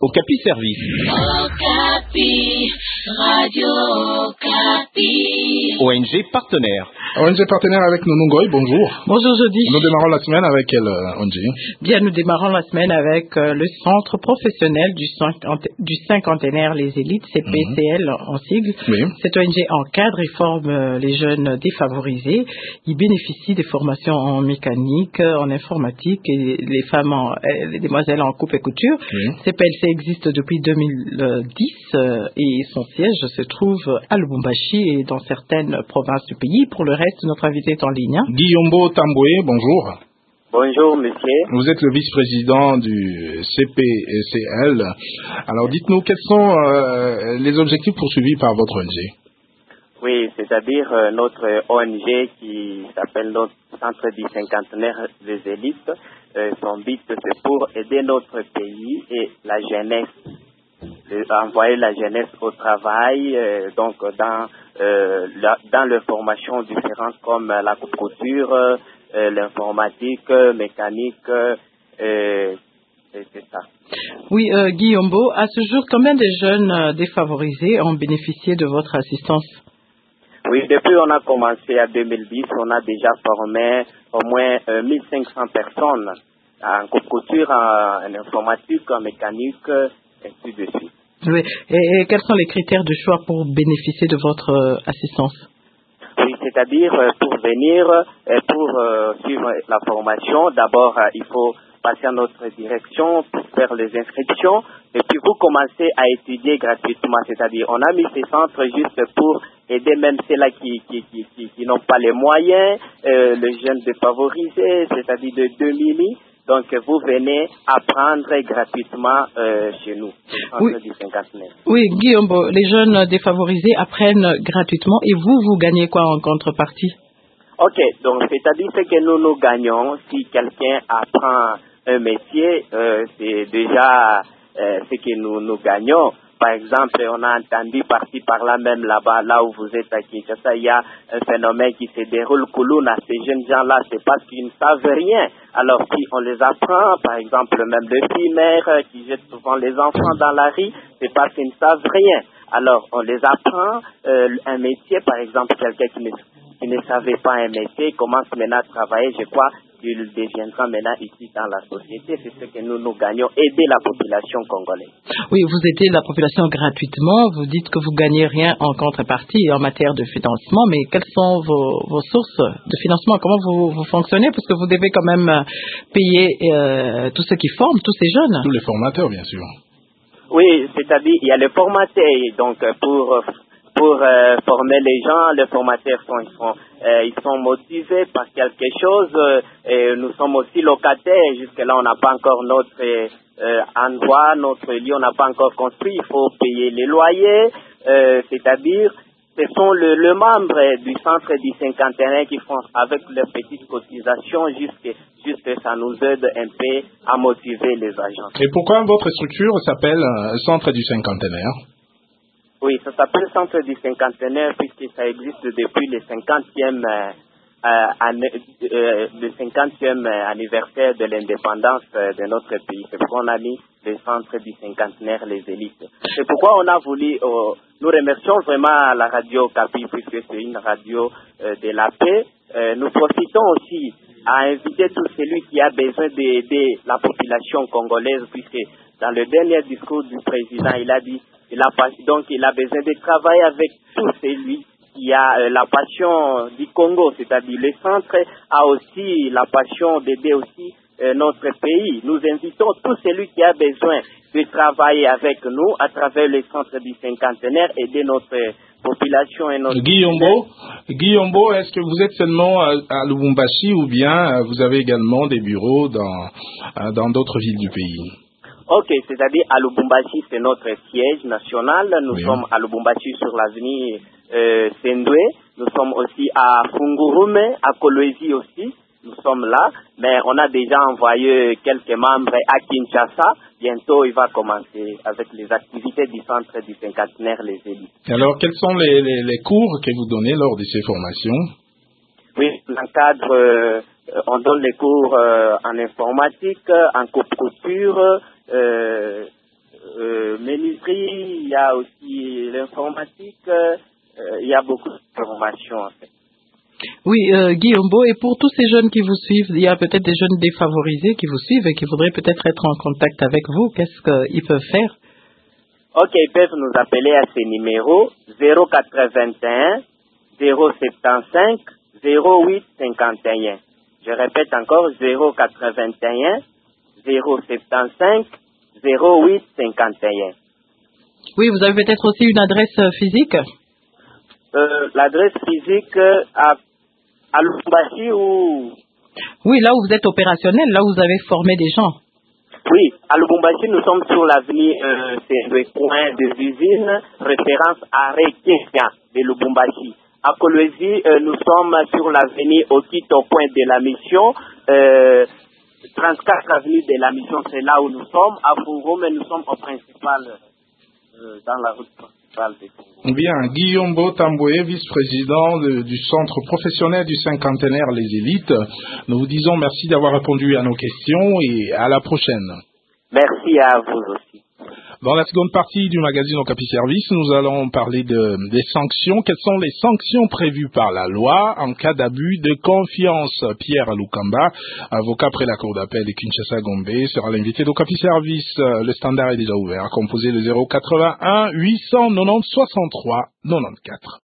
Okapi Service. Okapi, Radio Okapi. ONG partenaire. ONG partenaire avec Nounou Ngoy, bonjour. Bonjour Jody. Nous démarrons la semaine avec quelle ONG? Bien, nous démarrons la semaine avec le Centre professionnel du cinquantenaire Les Élites, CPCL en sigle. Oui. Cette ONG encadre et forme les jeunes défavorisés. Ils bénéficient des formations en mécanique, en informatique et les femmes, les demoiselles en coupe et couture. Oui. CPLC existe depuis 2010 et son siège se trouve à Lubumbashi et dans certaines provinces du pays. Pour le reste, notre invité est en ligne. Guillaume Tamboué, bonjour. Bonjour, monsieur. Vous êtes le vice-président du CPCL. Alors, dites-nous, quels sont les objectifs poursuivis par votre ONG? Oui, c'est-à-dire notre ONG qui s'appelle notre Centre du cinquantenaire des élites. Son but, c'est pour aider notre pays et la jeunesse, envoyer la jeunesse au travail, donc dans les formations différentes comme la couture, l'informatique, mécanique, c'est ça. Oui, Guillaume, à ce jour, combien de jeunes défavorisés ont bénéficié de votre assistance? Oui, depuis on a commencé en 2010, on a déjà formé au moins 1500 personnes en couture, en informatique, en mécanique, et ainsi de suite. Oui, et quels sont les critères de choix pour bénéficier de votre assistance? Oui, c'est-à-dire pour venir, pour suivre la formation, d'abord il faut passer à notre direction pour faire les inscriptions et puis vous commencez à étudier gratuitement, c'est-à-dire on a mis ces centres juste pour aider même ceux-là qui n'ont pas les moyens, les jeunes défavorisés, c'est-à-dire de demi. Donc, vous venez apprendre gratuitement chez nous, au centre du cinquantenaire. Oui, Guillaume, les jeunes défavorisés apprennent gratuitement et vous gagnez quoi en contrepartie? Ok, donc c'est-à-dire que nous gagnons si quelqu'un apprend un métier, c'est déjà ce que nous gagnons. Par exemple, on a entendu par-ci, par-là, même là-bas, là où vous êtes à Kinshasa, il y a un phénomène qui se déroule. Koulouna, ces jeunes gens-là, c'est parce qu'ils ne savent rien. Alors, si on les apprend, par exemple, même le primaire qui jette souvent les enfants dans la rue, c'est parce qu'ils ne savent rien. Alors, on les apprend un métier, par exemple, quelqu'un qui ne savait pas un métier, commence maintenant à travailler, je crois, il deviendra maintenant ici dans la société. C'est ce que nous gagnons, aider la population congolaise. Oui, vous aidez la population gratuitement. Vous dites que vous gagnez rien en contrepartie en matière de financement, mais quelles sont vos sources de financement? Comment vous fonctionnez? Parce que vous devez quand même payer tous ceux qui forment, tous ces jeunes. Tous les formateurs, bien sûr. Oui, c'est-à-dire il y a les formateurs, donc pour former les gens, les formateurs ils sont motivés par quelque chose. Et nous sommes aussi locataires. Jusque-là, on n'a pas encore notre endroit, notre lieu, on n'a pas encore construit. Il faut payer les loyers. C'est-à-dire, ce sont les membres du centre du cinquantenaire qui font avec leurs petites cotisations. Juste ça nous aide un peu à motiver les agents. Et pourquoi votre structure s'appelle Centre du cinquantenaire? Oui, ça s'appelle Centre du cinquantenaire puisque ça existe depuis le 50e anniversaire de l'indépendance de notre pays. C'est pourquoi on a mis le Centre du cinquantenaire Les Élites. C'est pourquoi on a voulu, nous remercions vraiment la radio Okapi puisque c'est une radio de la paix. Nous profitons aussi à inviter tout celui qui a besoin d'aider la population congolaise puisque dans le dernier discours du président, il a dit il a besoin de travailler avec tout celui qui a la passion du Congo, c'est-à-dire le centre a aussi la passion d'aider aussi notre pays. Nous invitons tout celui qui a besoin de travailler avec nous à travers le centre du cinquantenaire, aider notre population et notre... Guillaume, est-ce que vous êtes seulement à Lubumbashi ou bien vous avez également des bureaux dans d'autres villes du pays? Ok, c'est-à-dire à Lubumbashi, c'est notre siège national. Nous sommes à Lubumbashi sur l'avenue Sendwe. Nous sommes aussi à Fungurume, à Kolwezi aussi. Nous sommes là, mais on a déjà envoyé quelques membres à Kinshasa. Bientôt, il va commencer avec les activités du centre du cinquantenaire Les Élites. Alors, quels sont les cours que vous donnez lors de ces formations? Oui, on donne les cours en informatique, en couture, l'industrie, il y a aussi l'informatique, il y a beaucoup d'informations en fait. Oui, Guillaume Beau, et pour tous ces jeunes qui vous suivent, il y a peut-être des jeunes défavorisés qui vous suivent et qui voudraient peut-être être en contact avec vous. Qu'est-ce qu'ils peuvent faire? Ok, ils peuvent nous appeler à ces numéros 081 075 08 51. Je répète encore 081 075 08 51. Oui, vous avez peut-être aussi une adresse physique? L'adresse physique à Lubumbashi ou... Oui, là où vous êtes opérationnel, là où vous avez formé des gens. Oui, à Lubumbashi, nous sommes sur l'avenue, c'est le coin des usines, référence à Rekesia de Lubumbashi. À Kolwezi, nous sommes sur l'avenue au point de la mission, 34 avenue de la mission, c'est là où nous sommes. À Fouroume, nous sommes au principal, dans la route principale de Fouroume. Bien, Guillaume Beau Tamboué, vice-président du centre professionnel du cinquantenaire Les Élites. Nous vous disons merci d'avoir répondu à nos questions et à la prochaine. Merci à vous aussi. Dans la seconde partie du magazine Okapi Service, nous allons parler des sanctions. Quelles sont les sanctions prévues par la loi en cas d'abus de confiance? Pierre Lukamba, avocat près la cour d'appel de Kinshasa-Gombe, sera l'invité d'Okapi Service. Le standard est déjà ouvert. Composez le 081 890 63 94.